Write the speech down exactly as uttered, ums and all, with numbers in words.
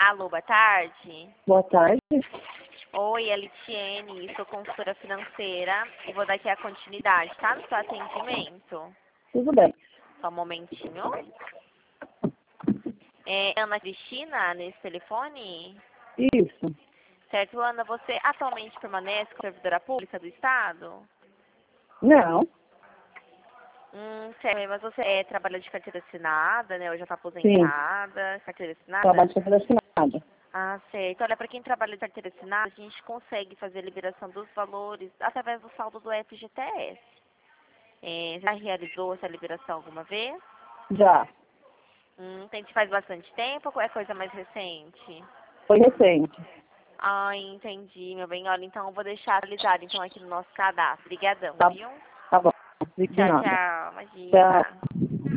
Alô, boa tarde. Boa tarde. Oi, Elitiene, sou consultora financeira e vou dar aqui a continuidade, tá? No seu atendimento. Tudo bem. Só um momentinho. É Ana Cristina, nesse telefone? Isso. Certo, Ana, você atualmente permanece como servidora pública do Estado? Não. Hum, certo, mas você é, trabalha de carteira assinada, né? Ou já está aposentada? Sim. Carteira assinada? Trabalho de carteira assinada. Ah, certo. Olha, para quem trabalha de carteira assinada, a gente consegue fazer a liberação dos valores através do saldo do F G T S. É, já realizou essa liberação alguma vez? Já. Hum, tem que faz bastante tempo ou é coisa mais recente? Foi recente. Ah, entendi, meu bem. Olha, então eu vou deixar atualizado então aqui no nosso cadastro. Obrigadão, Tá, viu? tá bom. De Tchau, nada. tchau. Imagina. Tchau.